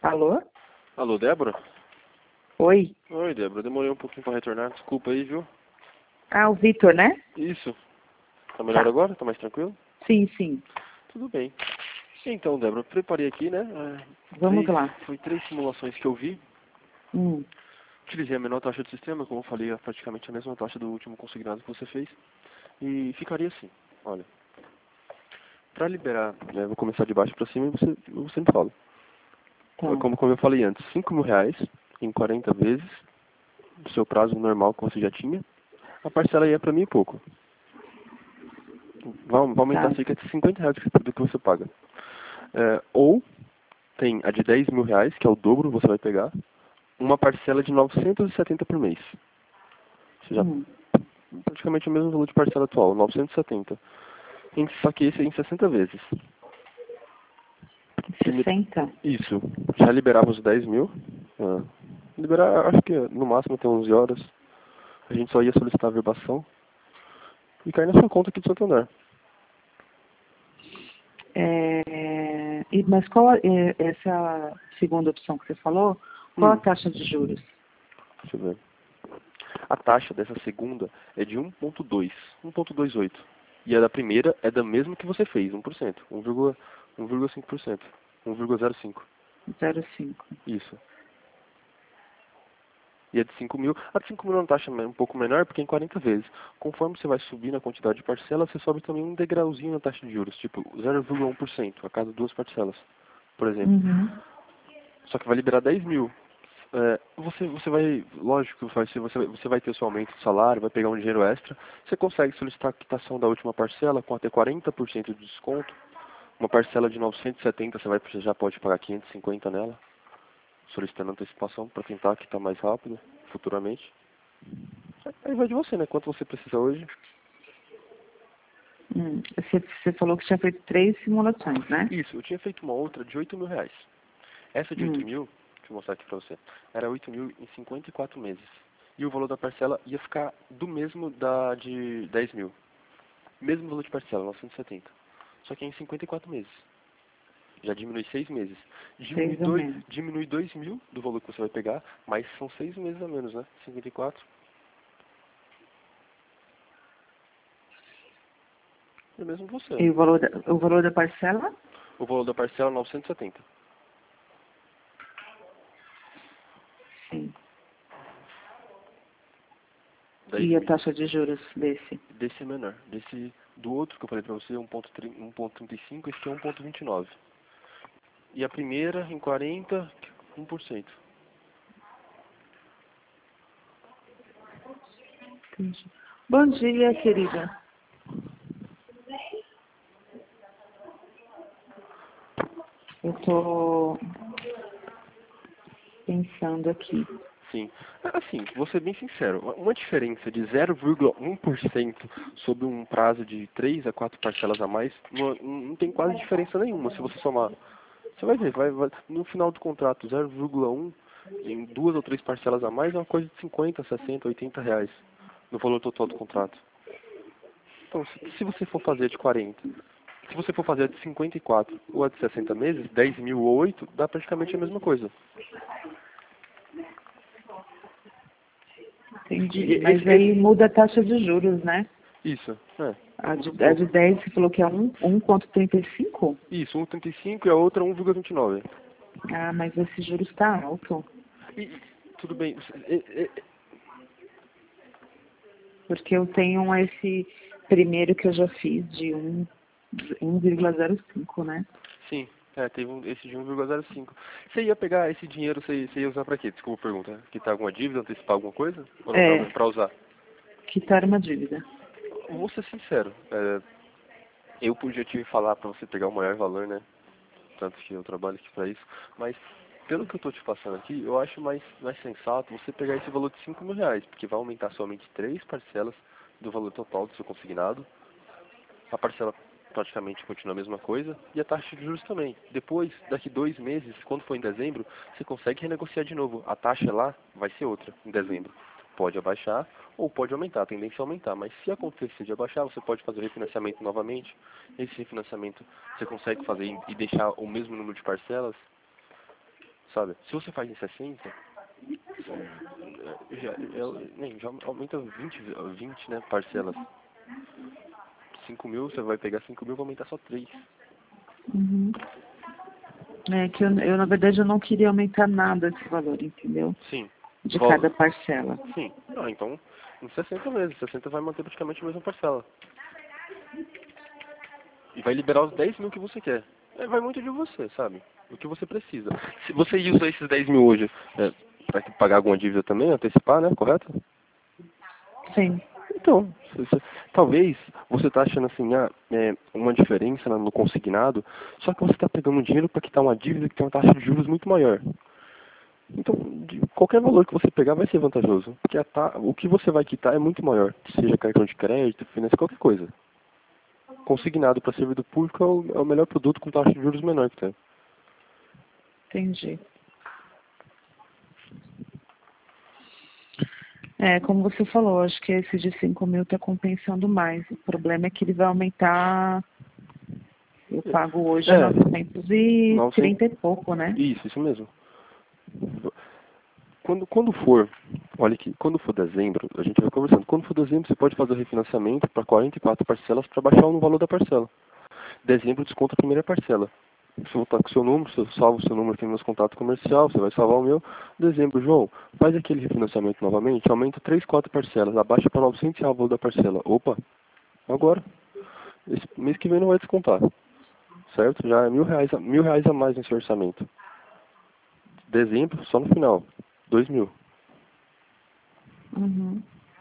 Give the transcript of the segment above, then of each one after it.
Alô? Alô, Débora? Oi? Oi, Débora. Demorei um pouquinho para retornar. Desculpa aí, viu? Ah, o Vitor, né? Isso. Tá melhor Tá. agora? Tá mais tranquilo? Sim, sim. Tudo bem. Então, Débora, preparei aqui, né? Vamos lá. Foi três simulações que eu vi. Hum, Utilizei a menor taxa do sistema, como eu falei, é praticamente a mesma taxa do último consignado que você fez. E ficaria assim. Olha, para liberar, né, vou começar de baixo para cima e você me fala. tá. Como eu falei antes, R$ 5.000 em 40 vezes, o seu prazo normal que você já tinha. A parcela ia para mim e pouco. Vai aumentar Tá. cerca de R$ 50 do que você paga. Ou tem a de R$ 10.000, que é o dobro, você vai pegar, uma parcela de 970 por mês. Ou seja, Hum, praticamente o mesmo valor de parcela atual, 970. Só que esse é em 60 vezes. Primeiro- 60? Isso. Já liberava os 10 mil. Liberar, acho que no máximo até 11 horas. A gente só ia solicitar a verbação e cair na sua conta aqui do Santander. Mas essa segunda opção que você falou, qual a Hum, taxa de juros? Deixa eu ver. A taxa dessa segunda é de 1,2, 1,28. E a da primeira é da mesma que você fez, 1%, 1,5%, 1,05. 0,5. Isso. E a de 5 mil, a de 5 mil é uma taxa um pouco menor, porque é em 40 vezes. Conforme você vai subir na quantidade de parcelas, você sobe também um degrauzinho na taxa de juros, tipo 0,1% a cada duas parcelas, por exemplo. Uhum. Só que vai liberar 10 mil. Você vai, lógico, você vai ter o seu aumento de salário, vai pegar um dinheiro extra. Você consegue solicitar a quitação da última parcela com até 40% de desconto. Uma parcela de 970, você já pode pagar 550 nela, solicitando antecipação para tentar quitar mais rápido, futuramente. Aí vai de você, né? Quanto você precisa hoje. Você falou que tinha feito 3 simulações, né? Isso, eu tinha feito uma outra de R$ 8.000. Essa de 8 Hum, mil, deixa eu mostrar aqui pra você, era 8 mil em 54 meses. E o valor da parcela ia ficar do mesmo da de 10 mil. Mesmo valor de parcela, 970. Só que é em 54 meses. Já diminui 6 meses. 6 ou menos. Diminui 2 mil do valor que você vai pegar, mas são 6 meses a menos, né? 54. É mesmo você. E o valor da parcela? O valor da parcela é 970. Sim. 10 E a mil. taxa de juros desse? Desse é menor. Desse, do outro que eu falei pra você, 1,35, esse aqui é 1,29. E a primeira, em 40, 1%. Entendi. Bom dia, querida. Eu tô pensando aqui. Sim. Assim, vou ser bem sincero, uma diferença de 0,1% sobre um prazo de 3 a 4 parcelas a mais, não tem quase diferença nenhuma se você somar. Você vai ver, no final do contrato, 0,1 em duas ou três parcelas a mais é uma coisa de 50, 60, R$ 80 no valor total do contrato. Então, se você for fazer de 40, se você for fazer a de 54 ou a de 60 meses, 10 mil ou 8, dá praticamente a mesma coisa. Entendi. E Mas aí muda a taxa de juros, né? isso, A muda um de pouco. 10 você falou que é 1,35? Isso, 1,35 e a outra 1,29. Ah, mas esse juros está alto. Tudo bem. Porque eu tenho esse primeiro que eu já fiz de 1,05, né? Sim, teve esse de 1,05. Você ia pegar esse dinheiro, você ia usar pra quê? Desculpa a pergunta. Quitar alguma dívida, antecipar alguma coisa? Ou não, É, pra usar? quitar uma dívida. Vou ser sincero. Eu podia te falar pra você pegar o maior valor, né? Tanto que eu trabalho aqui pra isso. Mas, pelo que eu tô te passando aqui, eu acho mais sensato você pegar esse valor de R$ 5.000, porque vai aumentar somente três parcelas do valor total do seu consignado. A parcela praticamente continua a mesma coisa e a taxa de juros também. Depois, daqui 2 meses, quando for em dezembro, você consegue renegociar de novo. A taxa lá vai ser outra em dezembro. Pode abaixar ou pode aumentar, a tendência é aumentar. Mas se acontecer de abaixar, você pode fazer o refinanciamento novamente. Esse refinanciamento você consegue fazer e deixar o mesmo número de parcelas. sabe? Se você faz em 60, já aumenta 20, né, parcelas. 5.000, você vai pegar 5.000 e vai aumentar só 3. Uhum. É que eu, na verdade, eu não queria aumentar nada esse valor, entendeu? Sim. De cada parcela. Sim. Ah, então, em 60 mesmo. 60 vai manter praticamente a mesma parcela. E vai liberar os 10.000 que você quer. Vai muito de você, sabe? O que você precisa. Se você usa esses 10.000 hoje para pagar alguma dívida também, antecipar, né? Correto? Sim. Então, talvez você está achando assim, uma diferença no consignado, só que você está pegando dinheiro para quitar uma dívida que tem uma taxa de juros muito maior. Então, qualquer valor que você pegar vai ser vantajoso, porque o que você vai quitar é muito maior, seja cartão de crédito, finança, qualquer coisa. Consignado para servidor público é o melhor produto com taxa de juros menor que tem. Entendi. Como você falou, acho que esse de 5.000 está compensando mais. O problema é que ele vai aumentar. Eu pago hoje 930 e pouco, né? Isso mesmo. Quando for, olha aqui, quando for dezembro, a gente vai conversando. Quando for dezembro, você pode fazer o refinanciamento para 44 parcelas para baixar no valor da parcela. Dezembro desconta a primeira parcela. Se eu voltar com o seu número, eu salvo o seu número aqui nos meus contatos comerciais, você vai salvar o meu. Dezembro, João, faz aquele refinanciamento novamente, aumenta 3, 4 parcelas, abaixa para 900 reais o valor da parcela. Opa, agora. Esse mês que vem não vai descontar. Certo? Já é R$ 1.000 a mais no seu orçamento. Dezembro, só no final. 2.000. Uhum.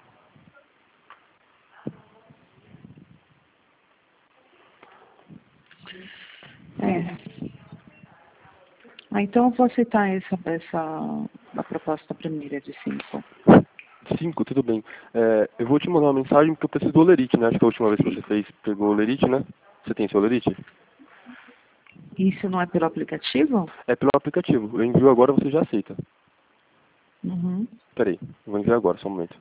Então eu vou aceitar a proposta primeira de 5. 5, tudo bem. Eu vou te mandar uma mensagem porque eu preciso do Olerite, né? Acho que a última vez que você pegou o Olerite, né? Você tem seu Olerite? Isso não é pelo aplicativo? É pelo aplicativo. Eu envio agora, você já aceita. Uhum. Peraí, eu vou enviar agora, só um momento.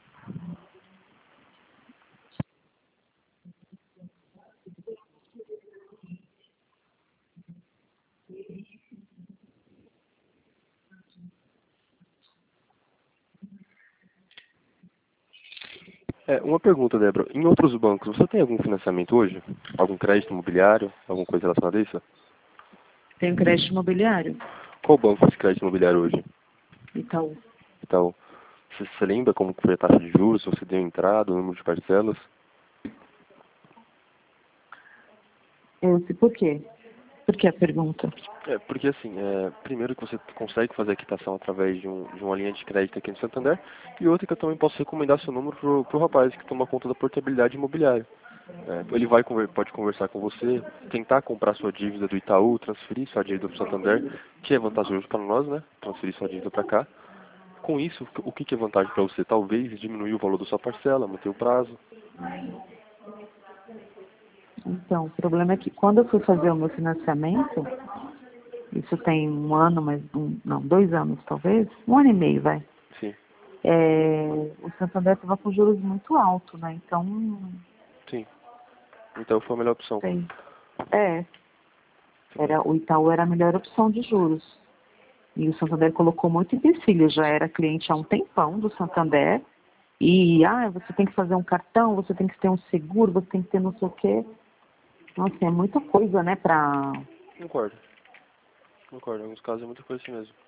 Uma pergunta, Débora. Em outros bancos, você tem algum financiamento hoje? Algum crédito imobiliário? Alguma coisa relacionada a isso? Tem o crédito imobiliário? Qual banco faz crédito imobiliário hoje? Itaú. Então, você lembra como foi a taxa de juros? Se você deu entrada, o número de parcelas? Eu sei por quê? Por que a pergunta? Porque assim, primeiro que você consegue fazer a quitação através de uma linha de crédito aqui no Santander, e outra que eu também posso recomendar seu número pro rapaz que toma conta da portabilidade imobiliária. Ele pode conversar com você, tentar comprar sua dívida do Itaú, transferir sua dívida para o Santander, que é vantajoso para nós, né? Transferir sua dívida para cá. Com isso, o que é vantagem para você? Talvez diminuir o valor da sua parcela, manter o prazo. Então, o problema é que quando eu fui fazer o meu financiamento, isso tem 1 ano, não, 2 anos talvez, 1 ano e meio, vai. Sim. O Santander estava com juros muito altos, né? Então, Sim. Então foi a melhor opção. sei. O Itaú era a melhor opção de juros. E o Santander colocou muito empecilho. Eu já era cliente há um tempão do Santander. E, você tem que fazer um cartão, você tem que ter um seguro, você tem que ter não sei o quê. Então, assim, é muita coisa, né, Concordo. Em alguns casos é muita coisa assim mesmo.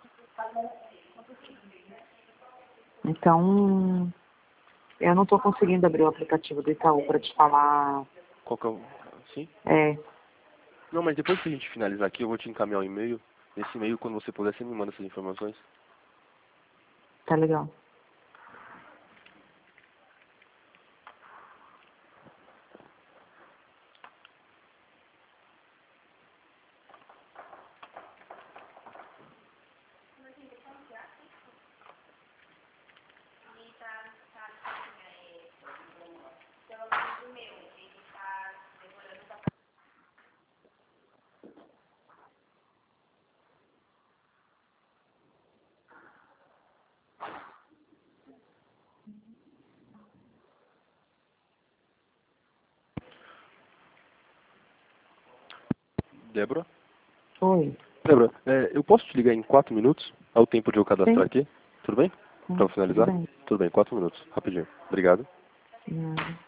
Então, eu não estou conseguindo abrir o aplicativo do Itaú para te falar. Qual que é o... Sim? É, Não, mas depois que a gente finalizar aqui, eu vou te encaminhar um e-mail. Nesse e-mail, quando você puder, você me manda essas informações. tá legal. Débora? Oi. Débora, eu posso te ligar em 4 minutos? É o tempo de eu cadastrar Sim. aqui? Tudo bem? Sim, Para finalizar? tudo bem. Tudo bem, 4 minutos. Rapidinho. Obrigado. Nada.